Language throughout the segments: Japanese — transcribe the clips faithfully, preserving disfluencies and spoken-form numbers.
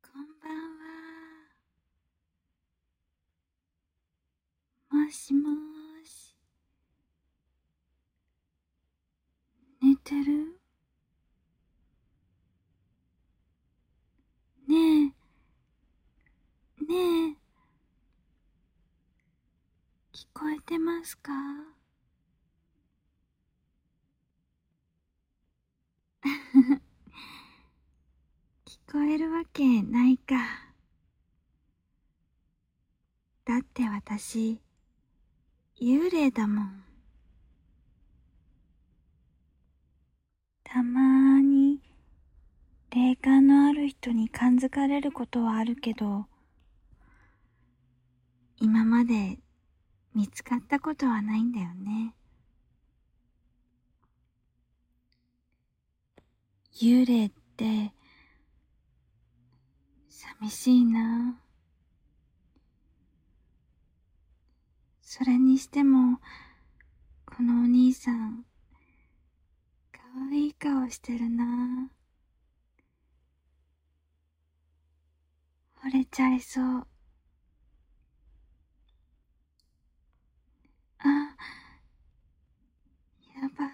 こんばんは。もしもーし。寝てる？ねえ、ねえ、聞こえてますか？聞こえるわけないか。だって私、幽霊だもん。たまーに、霊感のある人に感づかれることはあるけど、今まで見つかったことはないんだよね。幽霊って、寂しいな。それにしても、このお兄さん、かわいい顔してるな。惚れちゃいそう。あ、やば。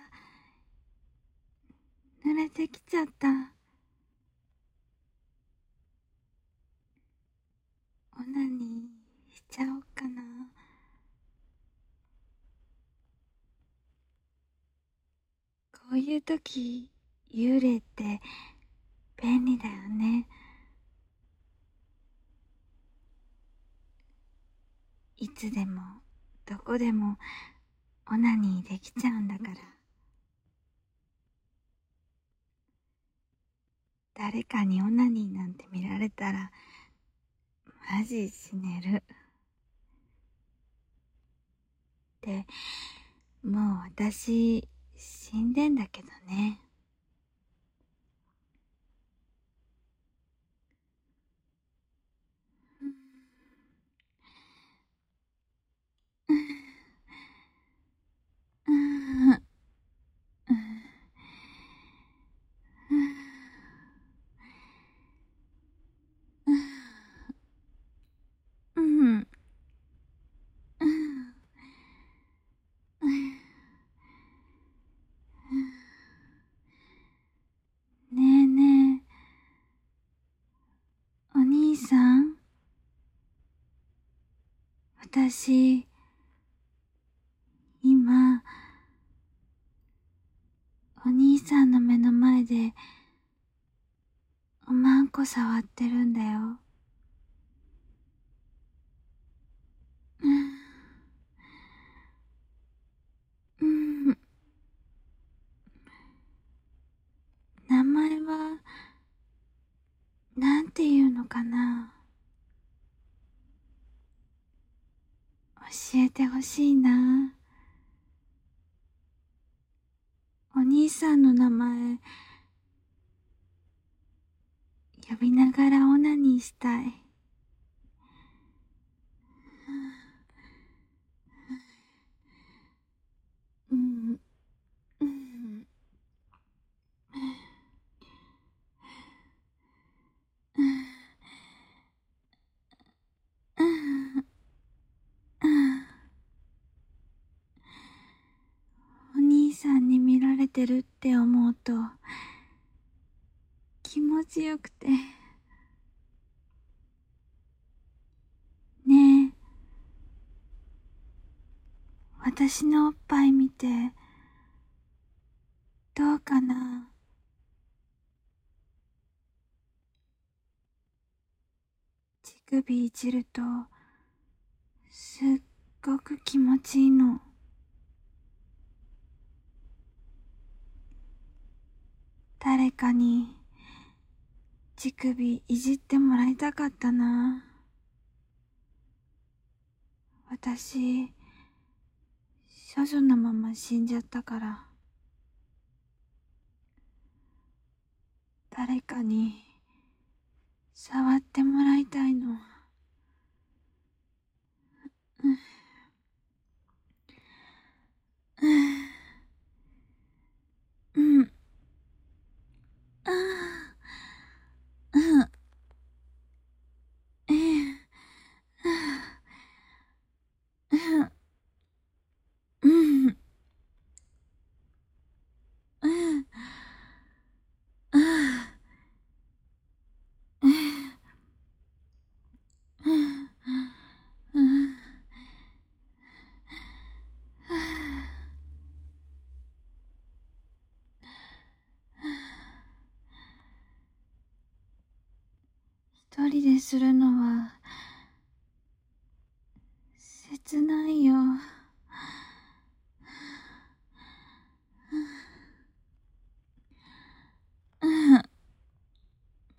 濡れてきちゃった。オナニーしちゃおうかな。こういう時、幽霊って便利だよね。いつでも、どこでも、オナニーできちゃうんだから。誰かにオナニーなんて見られたら、マジ死ねる。で、もう私、死んでんだけどね。うん、うん、うん、うん、うん。ねえねえ、お兄さん、私、今、お兄さんの目の前で、おまんこ触ってるんだよ。うん、うん。名前は、なんていうのかな。教えてほしいな。お兄さんの名前、呼びながらオナニーしたい。うん、うん、うん、うん、うん。お兄さんに見られてるって思うと、気持ちよくて。ねえ、私のおっぱい見て、どうかな。乳首いじると、すっごく気持ちいいの。誰かに、乳首いじってもらいたかったな。私、処女のまま死んじゃったから、誰かに、触ってもらいたいの。うん、うん、うん、ああ、うん、 一人でするのは切ないよ。うん、うん、うん、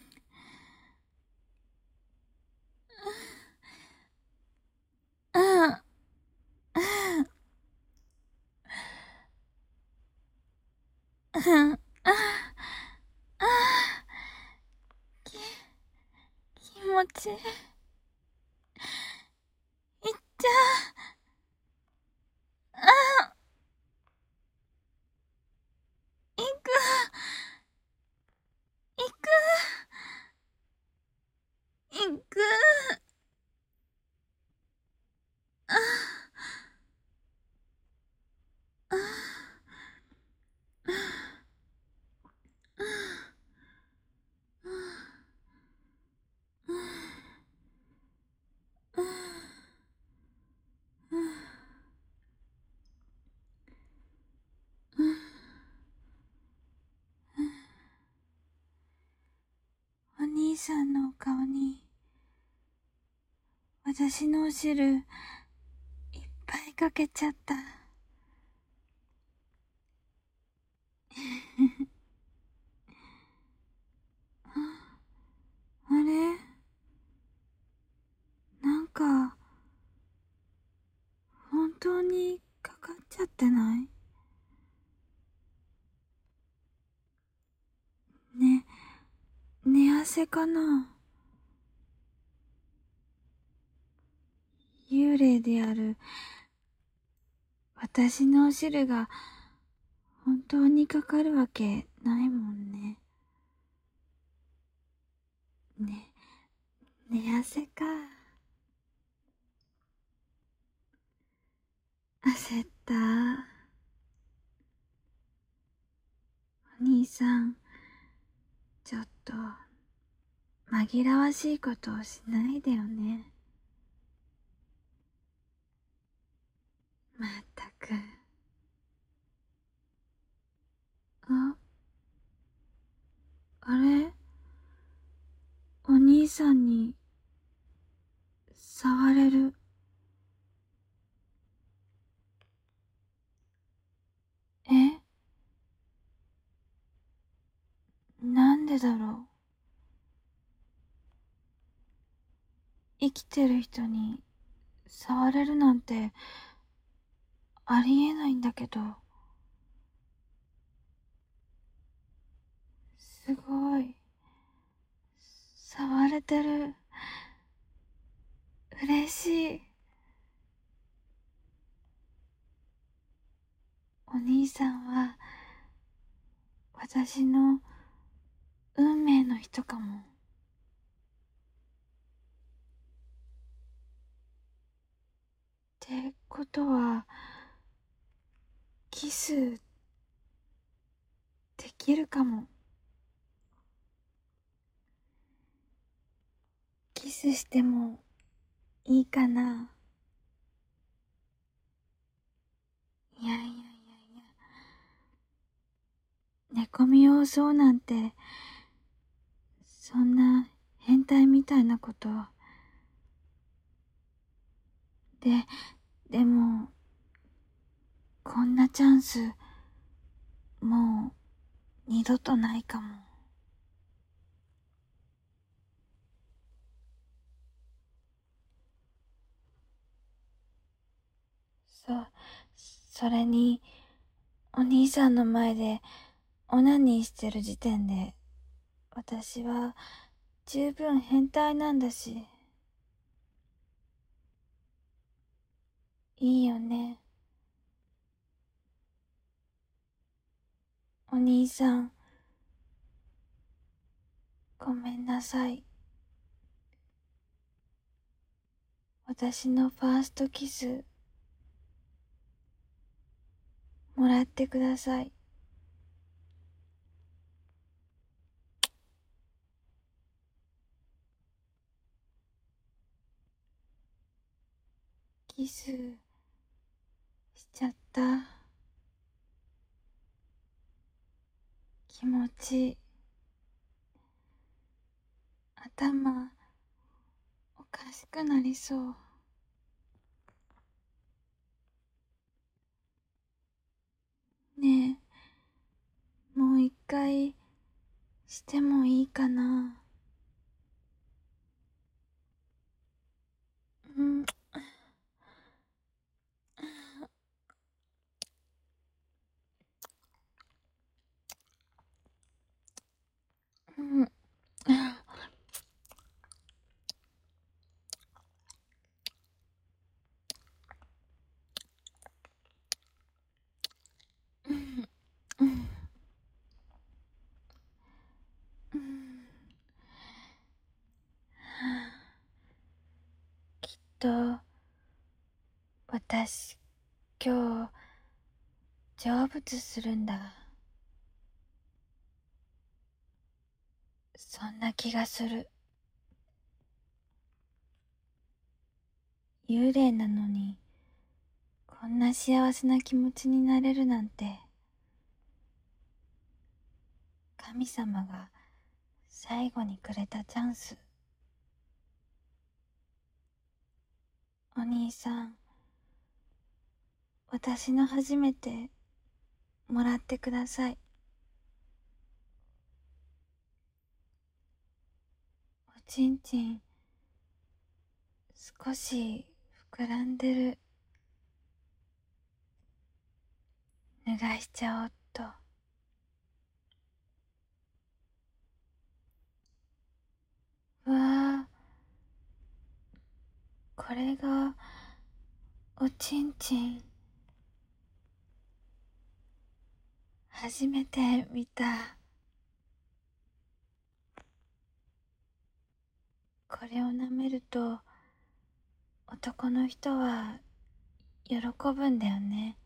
うん、うん、うん、き、気持ちいい。いっちゃう。いく、いく、いく、あ、あ、お兄さんのお顔に私のお汁いっぱいかけちゃった。あれ、なんか本当にかかっちゃってない？ね、寝汗かな？幽霊である私のお汁が本当にかかるわけないもんね。ね、寝汗か。焦った。お兄さん、ちょっと紛らわしいことをしないでよね。まったく。あ、あれ、お兄さんに触れる。え、なんでだろう。生きてる人に触れるなんてありえないんだけど。すごい。触れてる。嬉しい。お兄さんは私の運命の人かも。ってことはキスできるかも。キスしてもいいかな？いやいやいやいや、寝込みを襲うなんて、そんな変態みたいなこと。で、でも、こんなチャンス、もう二度とないかも。そ、それに、お兄さんの前でオナニーしてる時点で、私は十分変態なんだし。いいよね。お兄さん、ごめんなさい。私のファーストキス、もらってください。キスしちゃった。気持ち頭おかしくなりそう。ねえ、もう一回してもいいかな。うん、うん、うん、うん、うん。きっと私今日成仏するんだ。そんな気がする。幽霊なのにこんな幸せな気持ちになれるなんて、神様が最後にくれたチャンス。お兄さん、私の初めてもらってください。おちんちん少し膨らんでる。脱がしちゃおっと。うわあ、これがおちんちん。初めて見た。これを舐めると男の人は喜ぶんだよね。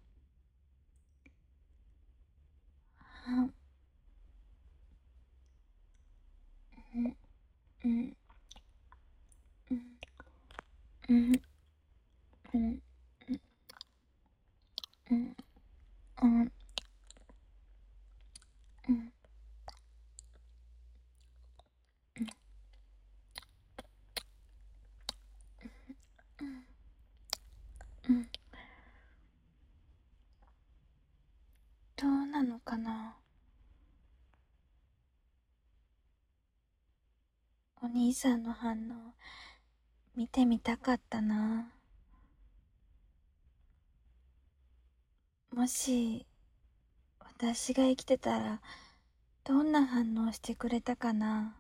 うん、うん、うん、うん、うん、うん、うん、うん、うん、うん。どうなのかな。お兄さんの反応見てみたかったな。もし私が生きてたらどんな反応してくれたかな。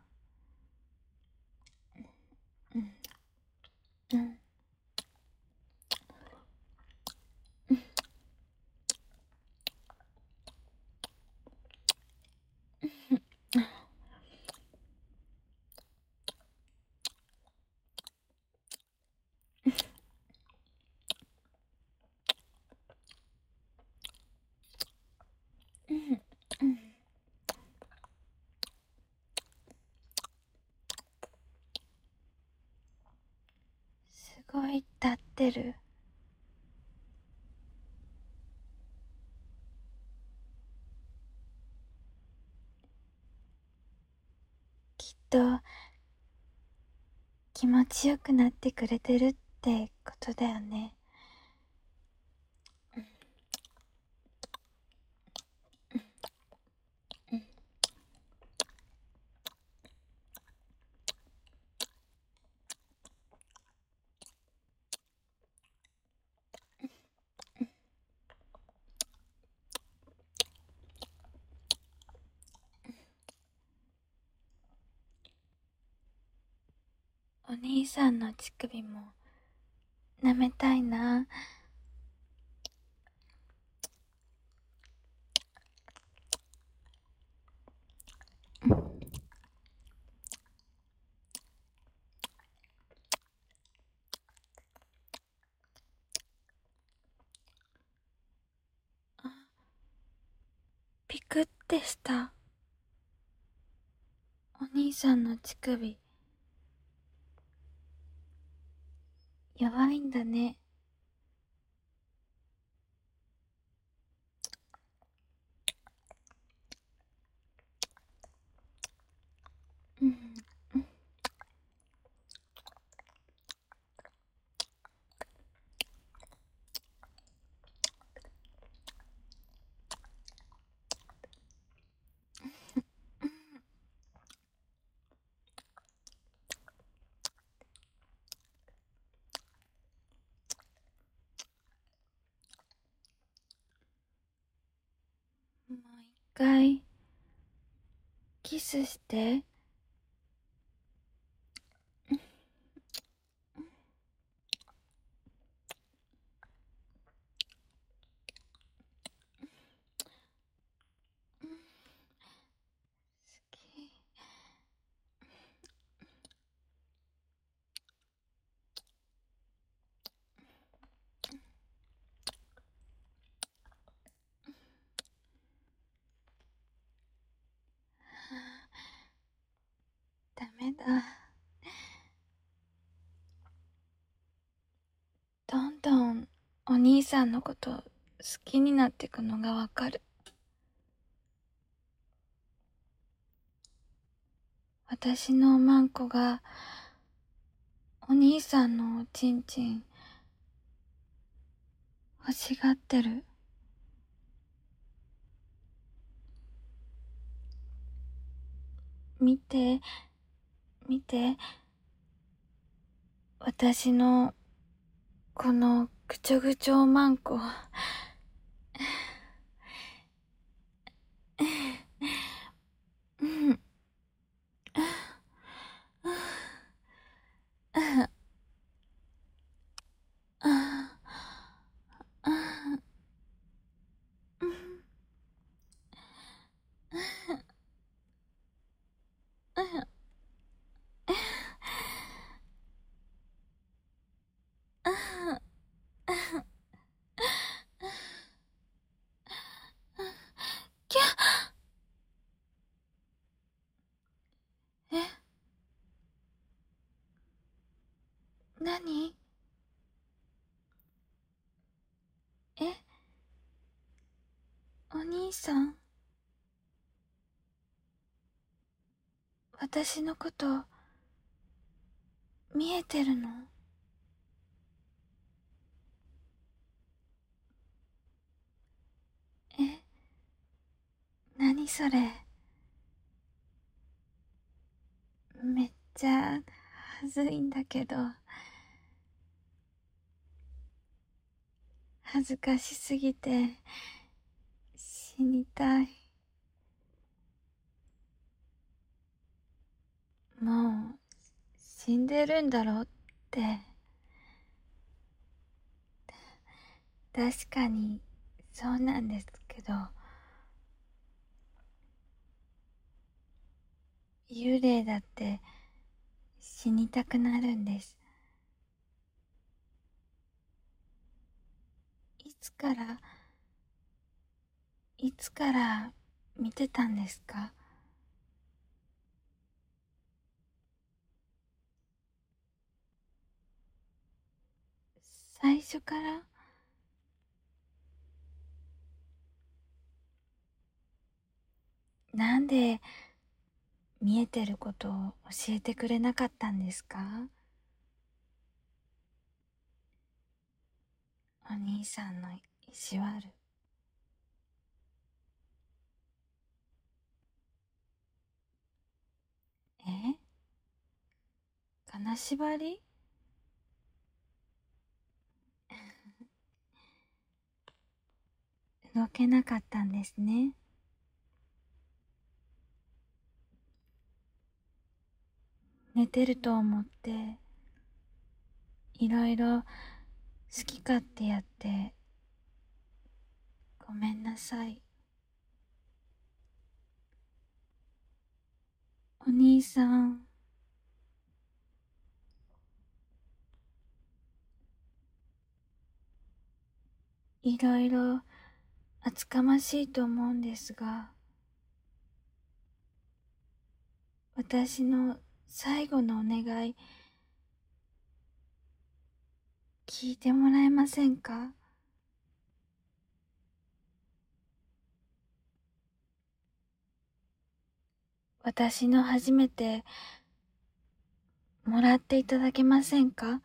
うん、うん、うん、うん。すごい立ってる。きっと気持ちよくなってくれてるってことだよね。お兄さんの乳首も舐めたいな。ピクってした。お兄さんの乳首弱いんだね。うん、うん、 キスして。ダメだ。どんどんお兄さんのこと好きになってくのがわかる。私のおまんこがお兄さんのおちんちん欲しがってる。見て、見て。私のこのぐちょぐちょおまんこ。うん。キャえ、何？え、お兄さん、私のこと見えてるの？え、何それ？めっちゃはずいんだけど、恥ずかしすぎて死にたい。もう死んでるんだろって。確かにそうなんですけど、幽霊だって死にたくなるんです。いつからいつから見てたんですか？最初から？なんで見えてることを教えてくれなかったんですか？お兄さんの意地悪。え？金縛り？動けなかったんですね。寝てると思っていろいろ好き勝手やってごめんなさい。お兄さん、いろいろ厚かましいと思うんですが、私の最後のお願い聞いてもらえませんか？私の初めてもらっていただけませんか？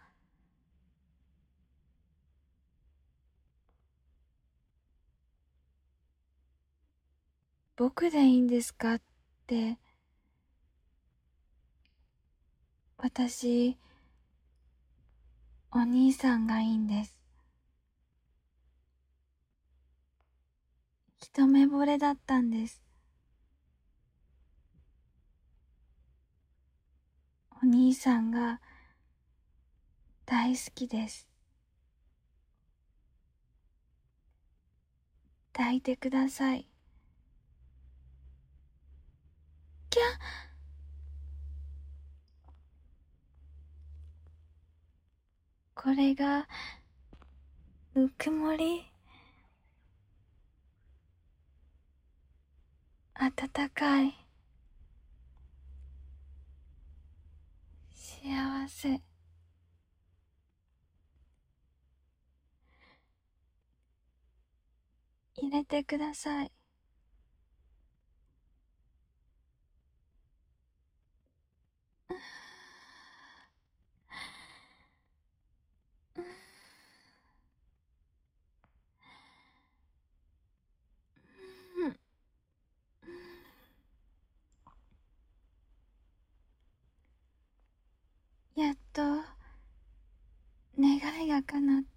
僕でいいんですかって。私、お兄さんがいいんです。一目惚れだったんです。 お兄さんが大好きです。抱いてください。キャッ。これがぬくもり、温かい、幸せ。入れてください。やっと願いが叶った。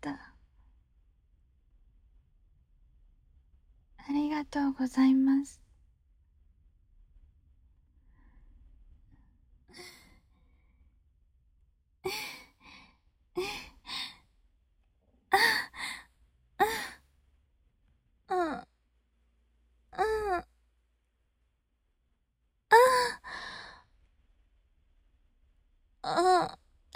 ありがとうございます。うん、うん、うん、うん、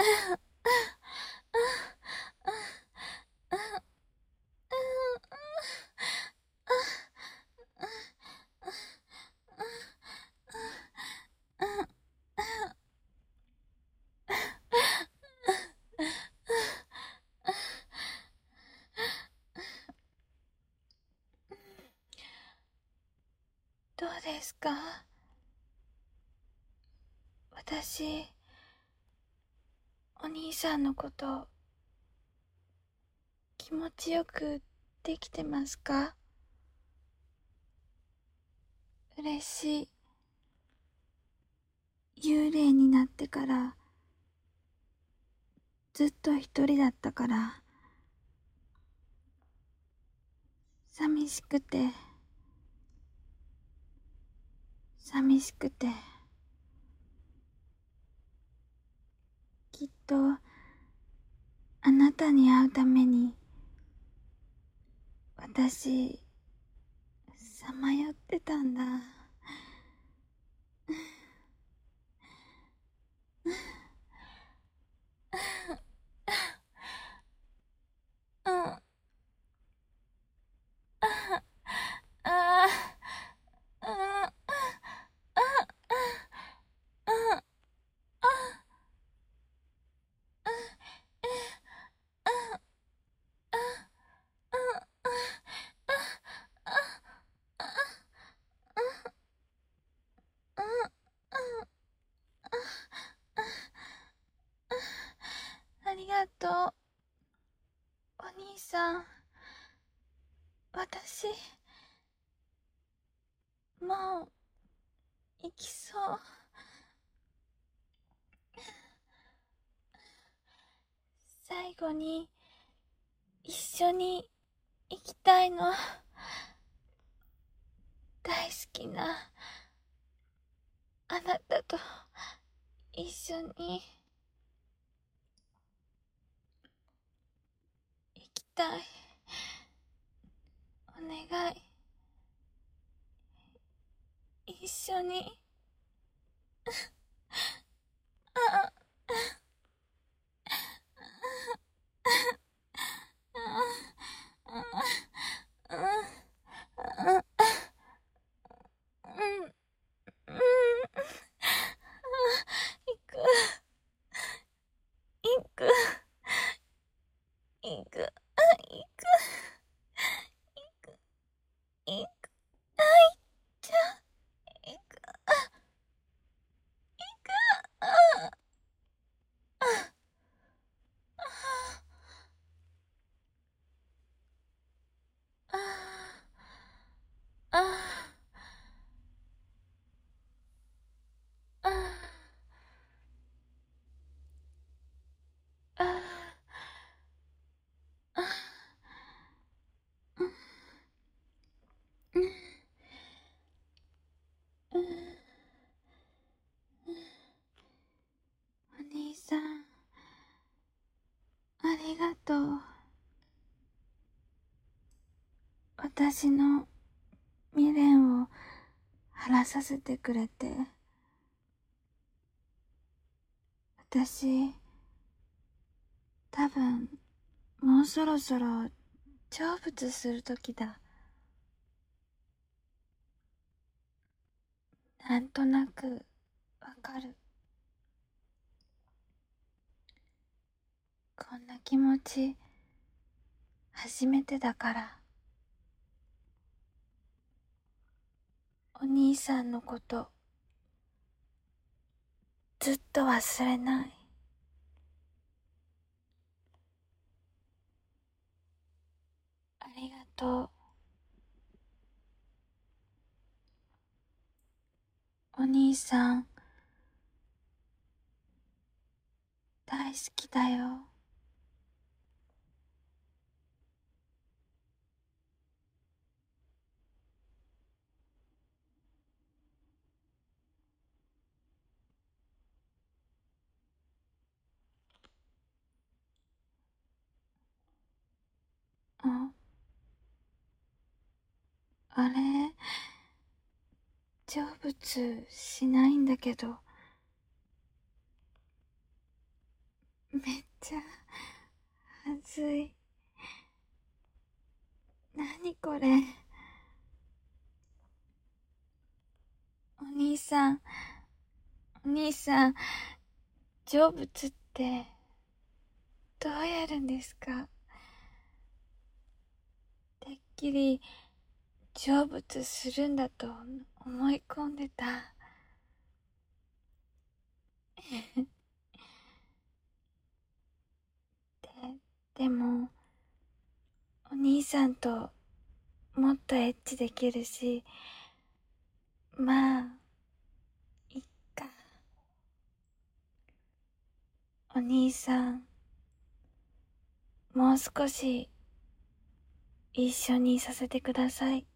どうですか？私、お兄さんのこと気持ちよくできてますか？嬉しい。幽霊になってからずっと一人だったから、寂しくて寂しくて、きっとあなたに会うために私さまよってたんだ。うん、ああ、ああ、ありがとう、お兄さん。私、もう、行きそう。最後に、一緒に行きたいの。大好きな、あなたと一緒に行きたい。お願い。一緒に。あうん、うん、行く、行く、行く、行く、行く、行く、あいっちゃ、行く。 私の未練を晴らさせてくれて、私、多分、もうそろそろ成仏する時だ。なんとなくわかる。こんな気持ち、初めてだから。お兄さんのこと、ずっと忘れない。ありがとう。お兄さん、大好きだよ。あ、あれ、成仏しないんだけど、めっちゃ、はずい。なにこれ。お兄さん、お兄さん、成仏って、どうやるんですか？てっきり、成仏するんだと思い込んでた。で、でも、お兄さんともっとエッチできるし、まあ、いっか。お兄さん、もう少し一緒にいさせてください。